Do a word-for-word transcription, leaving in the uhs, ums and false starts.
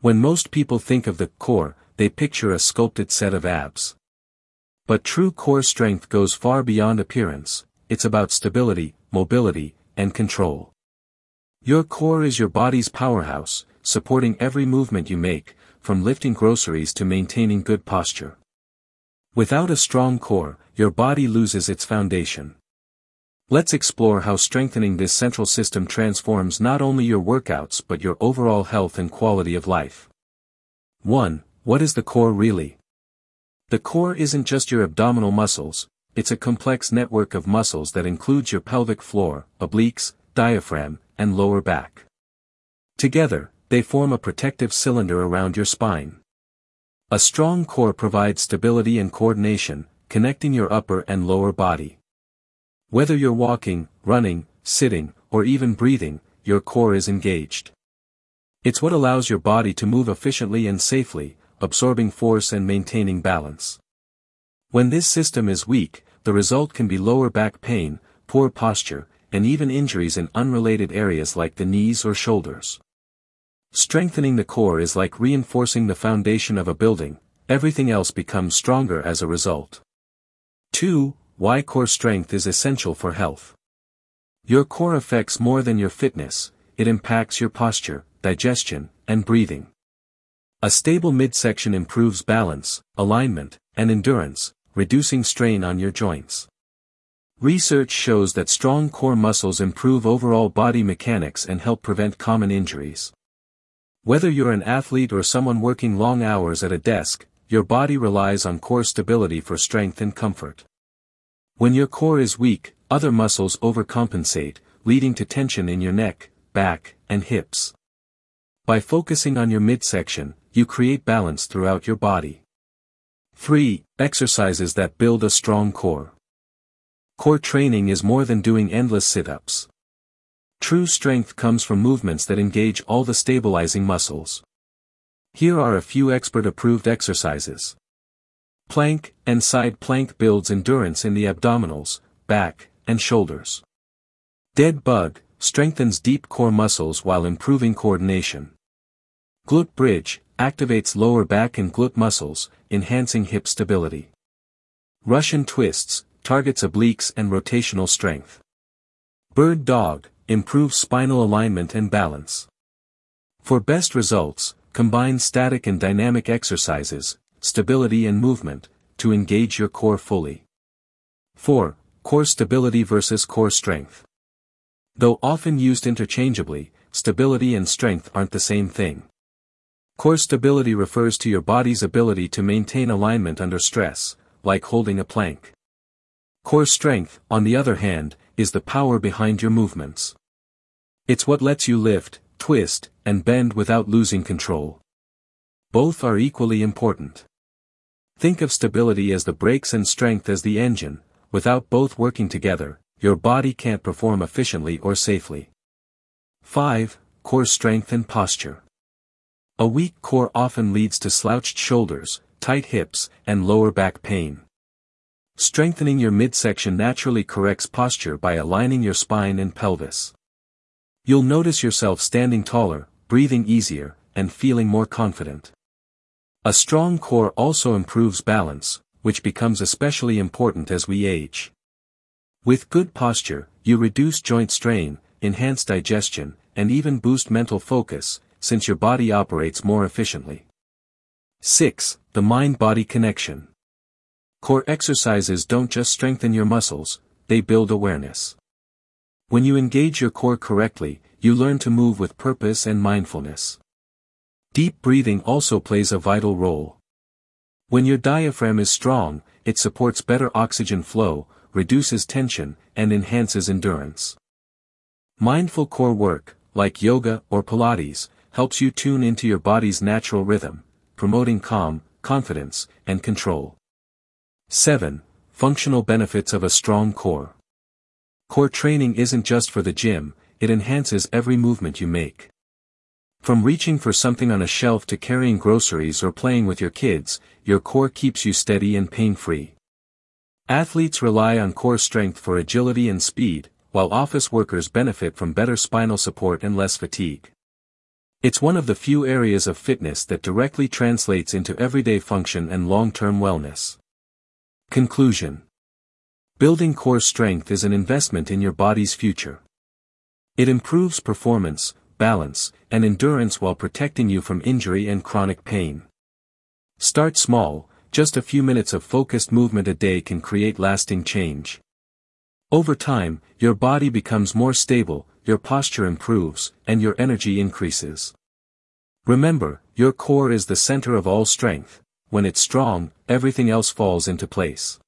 When most people think of the core, they picture a sculpted set of abs. But true core strength goes far beyond appearance. It's about stability, mobility, and control. Your core is your body's powerhouse, supporting every movement you make, from lifting groceries to maintaining good posture. Without a strong core, your body loses its foundation. Let's explore how strengthening this central system transforms not only your workouts but your overall health and quality of life. one. What is the core really? The core isn't just your abdominal muscles, it's a complex network of muscles that includes your pelvic floor, obliques, diaphragm, and lower back. Together, they form a protective cylinder around your spine. A strong core provides stability and coordination, connecting your upper and lower body. Whether you're walking, running, sitting, or even breathing, your core is engaged. It's what allows your body to move efficiently and safely, absorbing force and maintaining balance. When this system is weak, the result can be lower back pain, poor posture, and even injuries in unrelated areas like the knees or shoulders. Strengthening the core is like reinforcing the foundation of a building, everything else becomes stronger as a result. two. Why core strength is essential for health. Your core affects more than your fitness, it impacts your posture, digestion, and breathing. A stable midsection improves balance, alignment, and endurance, reducing strain on your joints. Research shows that strong core muscles improve overall body mechanics and help prevent common injuries. Whether you're an athlete or someone working long hours at a desk, your body relies on core stability for strength and comfort. When your core is weak, other muscles overcompensate, leading to tension in your neck, back, and hips. By focusing on your midsection, you create balance throughout your body. three. Exercises that build a strong core. Core training is more than doing endless sit-ups. True strength comes from movements that engage all the stabilizing muscles. Here are a few expert-approved exercises. Plank and side plank builds endurance in the abdominals, back, and shoulders. Dead bug strengthens deep core muscles while improving coordination. Glute bridge activates lower back and glute muscles, enhancing hip stability. Russian twists targets obliques and rotational strength. Bird dog improves spinal alignment and balance. For best results, combine static and dynamic exercises, stability and movement, to engage your core fully. four. Core stability versus core strength. Though often used interchangeably, stability and strength aren't the same thing. Core stability refers to your body's ability to maintain alignment under stress, like holding a plank. Core strength, on the other hand, is the power behind your movements. It's what lets you lift, twist, and bend without losing control. Both are equally important. Think of stability as the brakes and strength as the engine. Without both working together, your body can't perform efficiently or safely. five. Core strength and posture. A weak core often leads to slouched shoulders, tight hips, and lower back pain. Strengthening your midsection naturally corrects posture by aligning your spine and pelvis. You'll notice yourself standing taller, breathing easier, and feeling more confident. A strong core also improves balance, which becomes especially important as we age. With good posture, you reduce joint strain, enhance digestion, and even boost mental focus, since your body operates more efficiently. six. The mind-body connection. Core exercises don't just strengthen your muscles, they build awareness. When you engage your core correctly, you learn to move with purpose and mindfulness. Deep breathing also plays a vital role. When your diaphragm is strong, it supports better oxygen flow, reduces tension, and enhances endurance. Mindful core work, like yoga or Pilates, helps you tune into your body's natural rhythm, promoting calm, confidence, and control. seven. Functional benefits of a strong core. Core training isn't just for the gym, it enhances every movement you make. From reaching for something on a shelf to carrying groceries or playing with your kids, your core keeps you steady and pain-free. Athletes rely on core strength for agility and speed, while office workers benefit from better spinal support and less fatigue. It's one of the few areas of fitness that directly translates into everyday function and long-term wellness. Conclusion. Building core strength is an investment in your body's future. It improves performance, balance, and endurance while protecting you from injury and chronic pain. Start small, just a few minutes of focused movement a day can create lasting change. Over time, your body becomes more stable, your posture improves, and your energy increases. Remember, your core is the center of all strength. When it's strong, everything else falls into place.